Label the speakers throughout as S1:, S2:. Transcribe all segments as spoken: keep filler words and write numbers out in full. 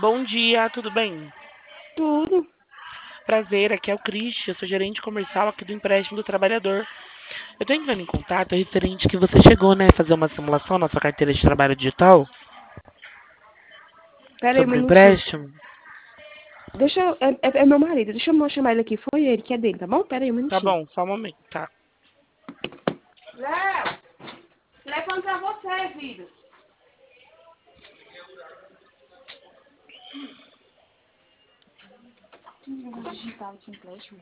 S1: Bom dia, tudo bem?
S2: Tudo.
S1: Prazer, aqui é o Christian, eu sou gerente comercial aqui do empréstimo do trabalhador. Eu tô entrando em contato referente que você chegou, né, a fazer uma simulação na sua carteira de trabalho digital
S2: Pera aí um
S1: sobre o
S2: minutinho.
S1: empréstimo.
S2: Deixa eu, é, é- é meu marido. Deixa eu chamar ele aqui. Foi ele, que é dele, tá bom? Pera aí um
S1: Tá
S2: minutinho.
S1: bom, só um momento, tá?
S2: Léo, telefone pra você, filho. Digital de empréstimo.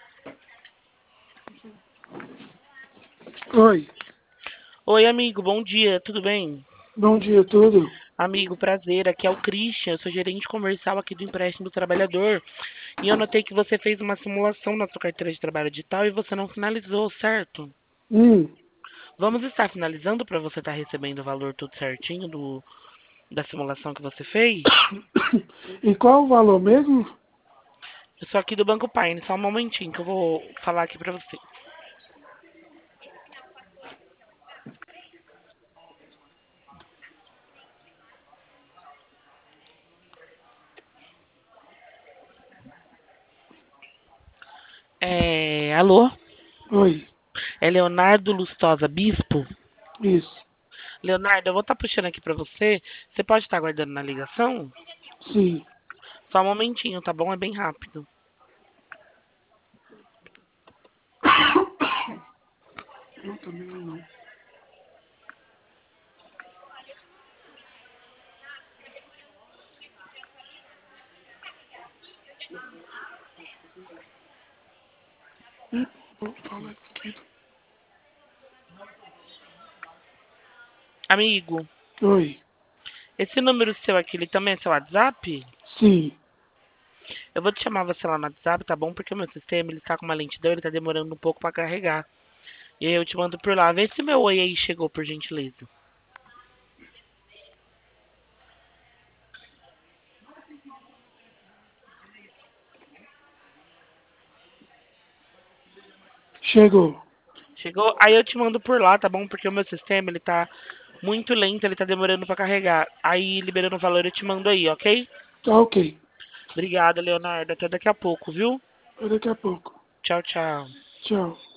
S3: Oi,
S1: Oi, amigo, bom dia, tudo bem?
S3: bom dia, tudo?
S1: Amigo, prazer, aqui é o Christian, eu sou gerente comercial aqui do empréstimo do trabalhador. E eu notei que você fez uma simulação na sua carteira de trabalho digital e você não finalizou, certo?
S3: Hum,
S1: Vamos estar finalizando para você estar recebendo o valor tudo certinho do, da simulação que você fez?
S3: e qual o valor mesmo?
S1: Eu sou aqui do Banco Paine, só um momentinho que eu vou falar aqui pra você. É, alô?
S3: Oi,
S1: É Leonardo Lustosa Bispo?
S3: isso,
S1: Leonardo, eu vou estar puxando aqui pra você. Você pode estar aguardando na ligação?
S3: sim.
S1: Só um momentinho, tá bom? É bem rápido.
S3: Não, também não, não. Hum, vou falar aqui.
S1: Amigo,
S3: Oi,
S1: esse número seu aqui, ele também é seu WhatsApp?
S3: sim,
S1: Eu vou te chamar você lá no WhatsApp, tá bom? Porque o meu sistema, ele tá com uma lentidão, ele tá demorando um pouco pra carregar. E aí eu te mando por lá. Vê se meu oi aí chegou, por gentileza.
S3: chegou.
S1: Chegou? Aí eu te mando por lá, tá bom? Porque o meu sistema, ele tá muito lento, ele tá demorando pra carregar. Aí, liberando o valor, eu te mando aí, ok?
S3: Tá ok.
S1: Obrigada, Leonardo. Até daqui a pouco, viu?
S3: Até daqui a pouco.
S1: Tchau, tchau.
S3: Tchau.